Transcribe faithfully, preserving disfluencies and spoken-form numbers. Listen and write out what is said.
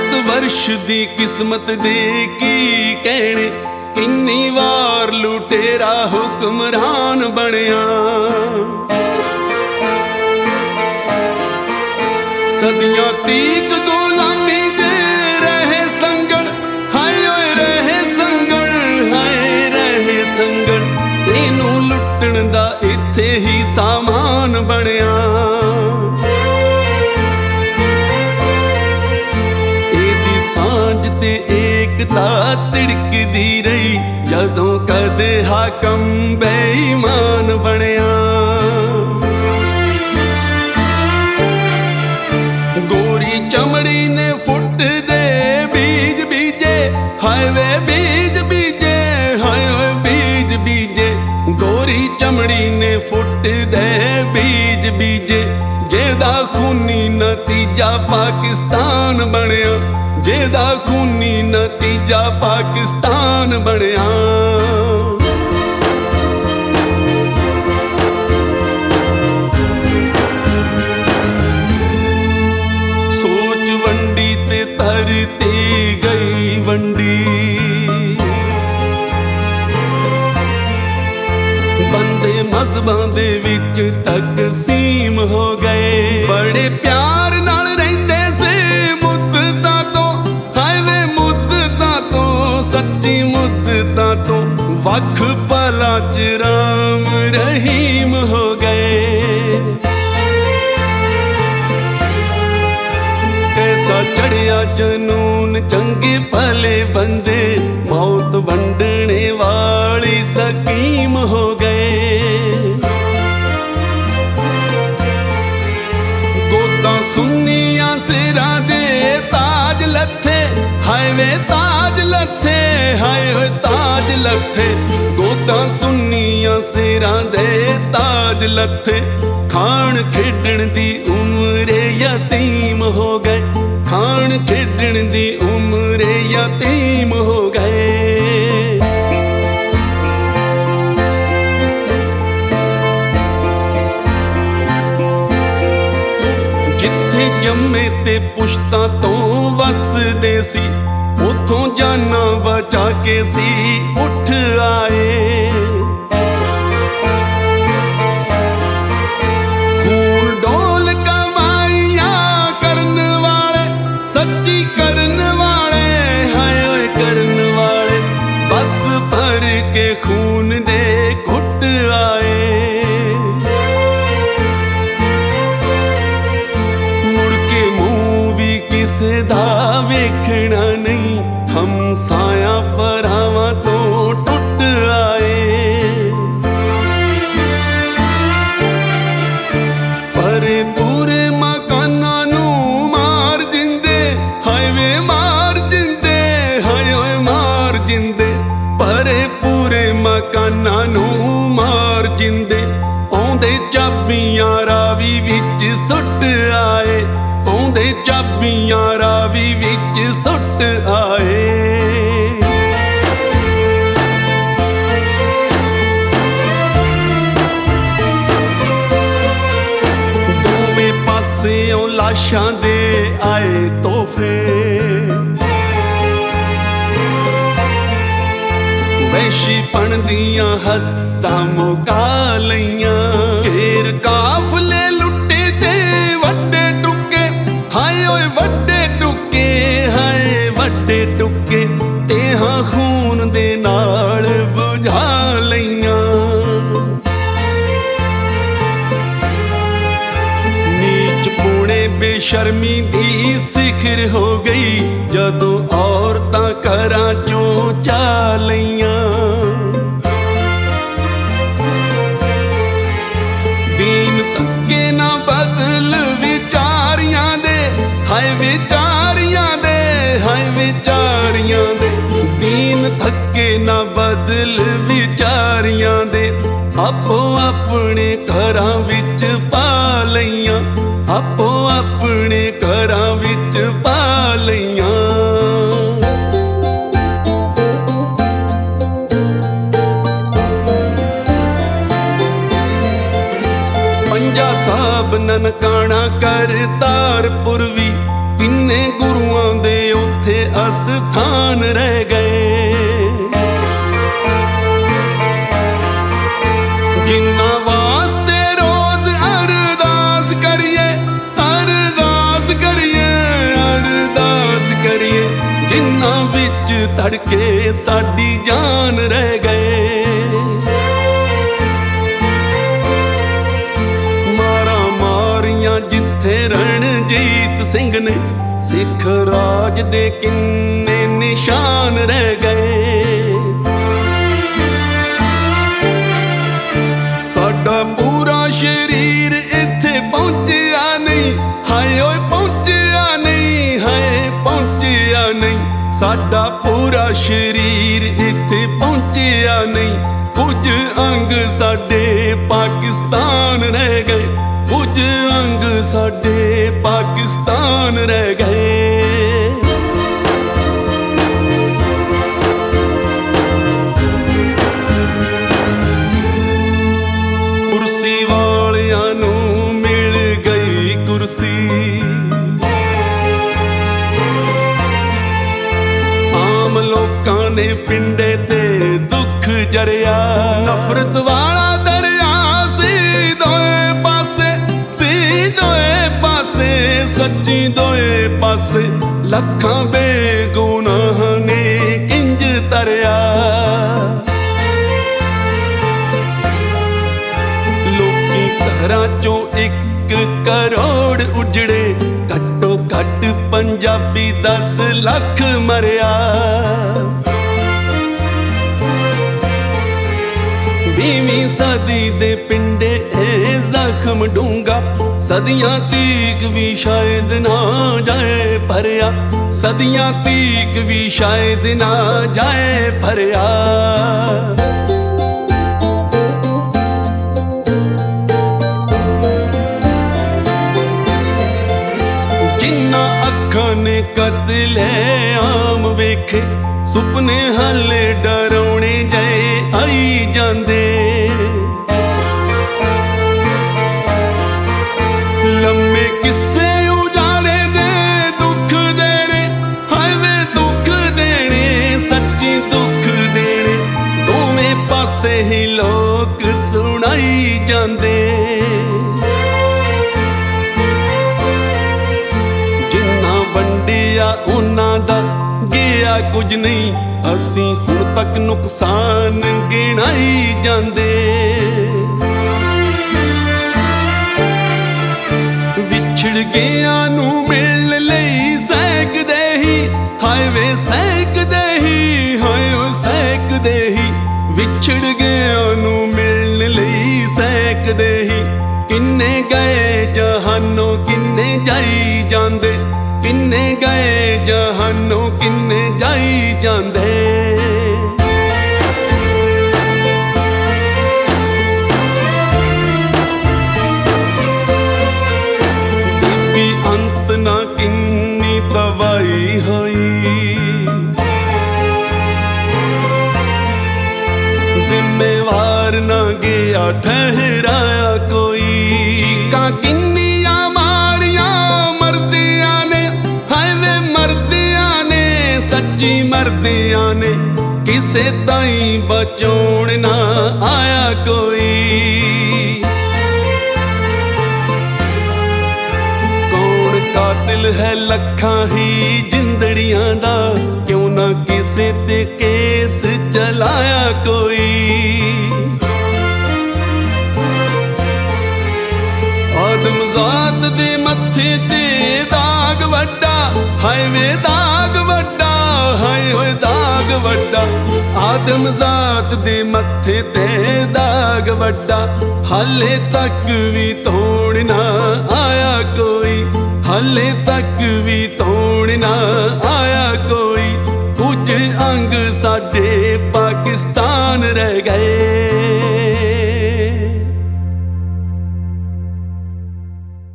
भारत वर्ष दी किस्मत दे की कहने, किन्नी वार लुटेरा हुक्मरान बनिया। सदियां तीक गुलामी दे रहे संगल, हाय ओए रहे संगल, हाय रहे संगल। इनू लुटण दा इत्थे ही सामान बनिया। ते एकता तिड़कदी रही जदों कदे हाकम बेईमान बनिया। गोरी चमड़ी ने फुट दे बीज बीजे, हाय वे बीज बीजे, हाय वे बीज बीजे। गोरी चमड़ी ने फुट दे बीज बीजे, जेदा खूनी नतीजा पाकिस्तान बनिया, जेदा खूनी नतीजा पाकिस्तान बनिया। सोच वंडी ते धरती गई वंडी, बंदे मजहबां दे विच तकसीम हो गए। बड़े प्यार नाल रहिंदे से मुद्दतां तो, हाय वे मुद्दतां तो, सच्ची मुद्दतां तो। वख भला च राम रहीम हो गए। कैसा चढ़िया जनून चंगे भले बंदे, मौत वंडने वाली सकीम हो गए। गोदा सुन्निया सिरां दे ताज लथे, हाय वे ताज लथे, हाय वे ताज लथे। गोदा सुन्निया सिरां दे ताज लथे। खान खेडण दी उम्रे यतीम हो गए, खान खेडण दी उम्रे यतीम हो गए। जिथे जम्मे ते पुश्तां तो वसदे सी, उथों जाना बचा के सी उठ आए। खून डोल कमाइया करन वाले, सच्ची करन वाले, हाय ओए करन वाले। बस भर के खून दे घुट आए। मुड़ के मुंह भी किसे दा वेखना नहीं, हम साया परावां तो टुट आए। परे पूरे मकानां नूं मार जिंदे, हाय वे मार जिंदे, हाय ओए मार जिंदे। परे पूरे मकानां नूं मार जिंदे। आउंदे चाबियां रावी विच सुट आए, आउंदे चाबियां रावी विच सुट आए। दोवें पासेओं लाशां दे आए तोहफे, वैशीपण दियां हद्दां मुका लईयां। घेर काफले लुट्टे ते वड्डे टुके, हाय ओए वड्डे टुके, हाय वड्डे टुके। तेहां खून दे नाल बुझा लईयां। नीच पुणे बेशर्मी दी सिखर हो गई, जदों औरतां घरां चों चा लईयां। दीन तक्के ना बदल विचारियां दे, हाय विचारियां दे, हाय विचारियां दे। दीन थक्के ना बदल विचारियां दे। आपो अपने घरां विच पा लईयां, आपो अपने घरां विच पा लईयां। साहब ननकाना करतारपुर वी, तिन्ने गुरुआं दे ਪਾਕਿਸਤਾਨ ਰਹਿ ਗਏ। ਜਿਨ੍ਹਾਂ ਵਾਸਤੇ ਰੋਜ਼ ਅਰਦਾਸ ਕਰੀਏ, ਅਰਦਾਸ ਕਰੀਏ, ਅਰਦਾਸ ਕਰੀਏ, ਜਿਨ੍ਹਾਂ ਵਿੱਚ ਧੜਕੇ ਸਾਡੀ ਜਾਨ ਰਹਿ ਗਏ। ਮਾਰਾਂ ਮਾਰੀਆਂ ਜਿੱਥੇ ਰਣਜੀਤ ਸਿੰਘ ਨੇ, ਸਿੱਖ ਰਾਜ ਦੇ ਕਿੰਨੇ ਨਿਸ਼ਾਨ ਰਹਿ ਗਏ। ਸਾਡਾ ਪੂਰਾ ਸ਼ਰੀਰ ਇੱਥੇ ਪਹੁੰਚਿਆ ਨਹੀਂ, ਹਾਏ ਓਏ ਪਹੁੰਚਿਆ ਨਹੀਂ, ਹਾਏ ਪਹੁੰਚਿਆ ਨਹੀਂ। ਸਾਡਾ ਪੂਰਾ ਸ਼ਰੀਰ ਇੱਥੇ ਪਹੁੰਚਿਆ ਨਹੀਂ। ਕੁਝ ਅੰਗ ਸਾਡੇ ਪਾਕਿਸਤਾਨ ਰਹਿ ਗਏ, ਕੁਝ ਅੰਗ ਸਾਡੇ ਪਾਕਿਸਤਾਨ ਰਹਿ ਗਏ। ਕੁਰਸੀ ਵਾਲਿਆਂ ਨੂੰ ਮਿਲ ਗਈ ਕੁਰਸੀ, ਆਮ ਲੋਕਾਂ ਨੇ ਪਿੰਡੇ ਤੇ ਦੁੱਖ ਜਰਿਆ। ਨਫ਼ਰਤ ਵਾਲਾ ਦਰਿਆ ਸੀ ਦੋਏ ਪਾਸੇ, ਸੀ ਦੋਏ ਪਾਸੇ, ਸੱਚੀ ਦੋਏ ਪਾਸੇ। ਲੱਖਾਂ ਬੇਗੁਨਾਹ ਨੇ ਕਿੰਜ ਤਰਿਆ। ਲੋਕੀ ਘਰਾਂ ਚੋਂ ਇੱਕ ਕਰੋੜ ਉਜੜੇ, ਘੱਟੋ ਘੱਟ ਪੰਜਾਬੀ ਦਸ ਲੱਖ ਮਰਿਆ। ਵੀਹਵੀਂ ਸਦੀ ਦੇ ਪਿੰਡੇ ਇਹ ਜ਼ਖਮ ਡੂੰਘਾ, ਸਦੀਆਂ ਤੀਕ ਵੀ ਸ਼ਾਇਦ ਨਾ ਜਾਏ ਭਰਿਆ, ਸਦੀਆਂ ਤੀਕ ਵੀ ਸ਼ਾਇਦ ਨਾ ਜਾਏ ਭਰਿਆ। ਜਿਨ੍ਹਾਂ ਅੱਖਾਂ ਨੇ ਕਤਲੇ ਆਮ ਵੇਖੇ, ਸੁਪਨੇ ਹਾਲੇ ਡਰਾਉਣੇ ਜਏ ਆਈ ਜਾਂਦੇ। ਲੰਮੇ ਕਿੱਸੇ ਉਜਾੜੇ ਦੇ ਦੁੱਖ ਦੇਣੇ, ਹਾਏ ਵੇ ਦੁੱਖ ਦੇਣੇ, ਸੱਚੀ ਦੁੱਖ ਦੇਣੇ। ਦੋਵੇਂ ਪਾਸੇ ਹੀ ਲੋਕ ਸੁਣਾਈ ਜਾਂਦੇ। ਜਿੰਨਾ ਵੰਡਿਆ ਉਹਨਾਂ ਦਾ ਗਿਆ ਕੁਝ ਨਹੀਂ, ਅਸੀਂ ਹੁਣ ਤੱਕ ਨੁਕਸਾਨ ਗਿਣਾਈ ਜਾਂਦੇ। ਵਿਛੜ ਗਿਆ ਨੂੰ ਮਿਲਣ ਲਈ ਸਹਿਕਦੇ ਹੀ, ਹਾਏ ਵੇ ਸਹਿਕਦੇ ਹੀ, ਹਾਏ ਓ ਸਹਿਕਦੇ ਹੀ। ਵਿਛੜ ਗਿਆ ਨੂੰ ਮਿਲਣ ਲਈ ਸਹਿਕਦੇ ਹੀ। ਕਿੰਨੇ ਗਏ ਜਹਾਨੋਂ ਕਿੰਨੇ ਜਾਈ ਜਾਂਦੇ, ਕਿੰਨੇ ਗਏ ਜਹਾਨੋਂ ਕਿੰਨੇ ਜਾਈ ਜਾਂਦੇ। ਬੀਬੀ ਅੰਤ ਨਾ ਕਿੰਨੀ ਤਬਾਹੀ ਹੋਈ, ਜ਼ਿੰਮੇਵਾਰ ਨਾ ਗਿਆ ਠਹਿਰਾਇਆ ਕੋਈ। ਚੀਕਾਂ ਕਿੰਨੀਆਂ ਮਾਰੀਆਂ ਮਰਦਿਆਂ ਨੇ, ਹਾਏ ਵੇ ਮਰਦਿਆਂ ਨੇ, ਸੱਚੀ ਮਰਦਿਆਂ ਨੇ। ਕਿਸੇ ਤਾਈਂ ਬਚਾਉਣ ਨਾ ਆਇਆ ਕੋਈ। ਕੌਣ ਕਾਤਿਲ ਹੈ ਲੱਖਾਂ ਹੀ ਜਿੰਦੜੀਆਂ ਦਾ, ਕਿਉਂ ਨਾ ਕਿਸੇ ਤੇ ਕੇਸ ਚਲਾਇਆ ਕੋਈ। ਆਦਮਜ਼ਾਤ ਦੇ ਮੱਥੇ ਤੇ ਦਾਗ ਵੱਡਾ, ਹਾਏ ਵੇ ਦਾਗ ਵੱਡਾ, ਹਾਏ ਹੋਏ ਦਾਗ ਵੱਡਾ। ਆਦਮਜ਼ਾਤ ਦੇ ਮੱਥੇ ਤੇ ਦਾਗ ਵੱਡਾ, ਹਾਲੇ ਤੱਕ ਵੀ ਧੋਣ ਨਾ ਆਇਆ ਕੋਈ, ਹਾਲੇ ਤੱਕ ਵੀ ਧੋਣ ਨਾ ਆਇਆ ਕੋਈ। ਕੁਝ ਅੰਗ ਸਾਡੇ ਪਾਕਿਸਤਾਨ ਰਹਿ ਗਏ।